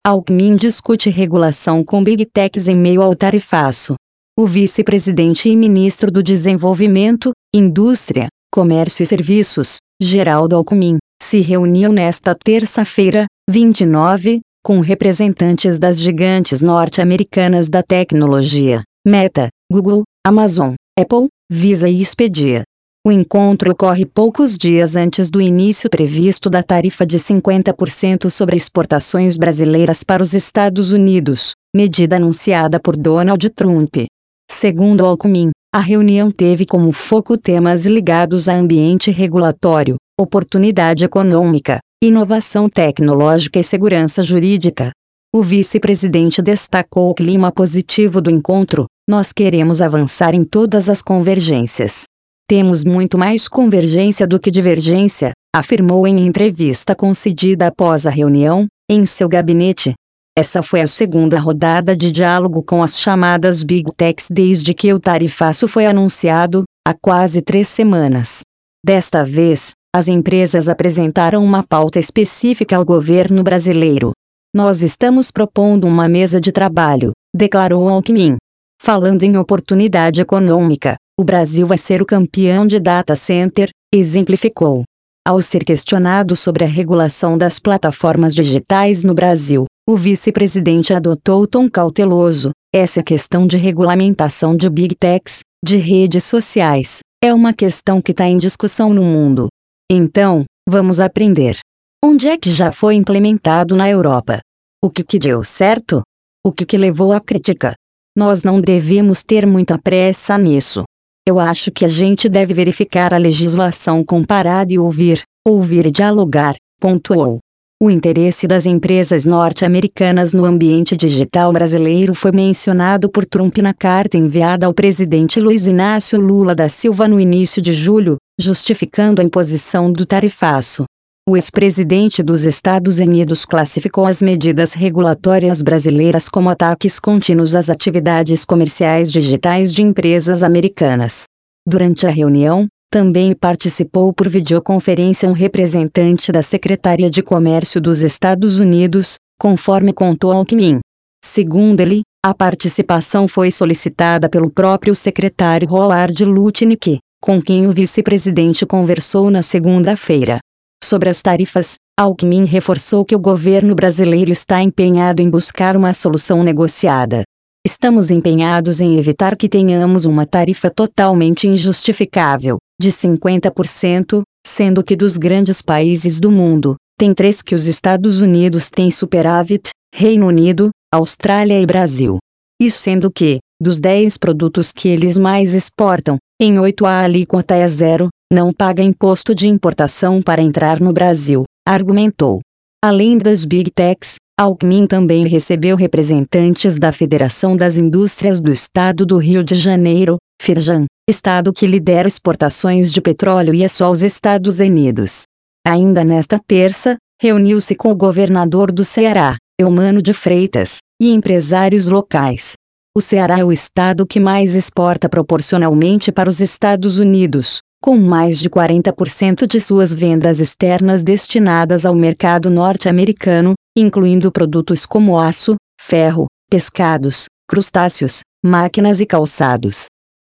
Alckmin discute regulação com Big Techs em meio ao tarifaço. O vice-presidente e ministro do Desenvolvimento, Indústria, Comércio e Serviços, Geraldo Alckmin, se reuniu nesta terça-feira, 29, com representantes das gigantes norte-americanas da tecnologia, Meta, Google, Amazon, Apple, Visa e Expedia. O encontro ocorre poucos dias antes do início previsto da tarifa de 50% sobre exportações brasileiras para os Estados Unidos, medida anunciada por Donald Trump. Segundo Alckmin, a reunião teve como foco temas ligados a ambiente regulatório, oportunidade econômica, inovação tecnológica e segurança jurídica. O vice-presidente destacou o clima positivo do encontro: "Nós queremos avançar em todas as convergências. Temos muito mais convergência do que divergência", afirmou em entrevista concedida após a reunião, em seu gabinete. Essa foi a segunda rodada de diálogo com as chamadas Big Techs desde que o tarifaço foi anunciado, há quase 3 semanas. Desta vez, as empresas apresentaram uma pauta específica ao governo brasileiro. "Nós estamos propondo uma mesa de trabalho", declarou Alckmin. Falando em oportunidade econômica, "O Brasil vai ser o campeão de data center", exemplificou. Ao ser questionado sobre a regulação das plataformas digitais no Brasil, o vice-presidente adotou o tom cauteloso: "Essa questão de regulamentação de Big Techs, de redes sociais, é uma questão que está em discussão no mundo. Então, vamos aprender. Onde é que já foi implementado na Europa? O que deu certo? O que levou à crítica? Nós não devemos ter muita pressa nisso. Eu acho que a gente deve verificar a legislação comparada e ouvir e dialogar", pontuou. O interesse das empresas norte-americanas no ambiente digital brasileiro foi mencionado por Trump na carta enviada ao presidente Luiz Inácio Lula da Silva no início de julho, justificando a imposição do tarifaço. O ex-presidente dos Estados Unidos classificou as medidas regulatórias brasileiras como ataques contínuos às atividades comerciais digitais de empresas americanas. Durante a reunião, também participou por videoconferência um representante da Secretaria de Comércio dos Estados Unidos, conforme contou Alckmin. Segundo ele, a participação foi solicitada pelo próprio secretário Howard Lutnick, com quem o vice-presidente conversou na segunda-feira. Sobre as tarifas, Alckmin reforçou que o governo brasileiro está empenhado em buscar uma solução negociada. "Estamos empenhados em evitar que tenhamos uma tarifa totalmente injustificável, de 50%, sendo que dos grandes países do mundo, tem 3 que os Estados Unidos têm superávit: Reino Unido, Austrália e Brasil. E sendo que, dos 10 produtos que eles mais exportam, em 8 a alíquota é zero, não paga imposto de importação para entrar no Brasil", argumentou. Além das Big Techs, Alckmin também recebeu representantes da Federação das Indústrias do Estado do Rio de Janeiro, Firjan, estado que lidera exportações de petróleo e aço aos Estados Unidos. Ainda nesta terça, reuniu-se com o governador do Ceará, Eumano de Freitas, e empresários locais. O Ceará é o estado que mais exporta proporcionalmente para os Estados Unidos, com mais de 40% de suas vendas externas destinadas ao mercado norte-americano, incluindo produtos como aço, ferro, pescados, crustáceos, máquinas e calçados.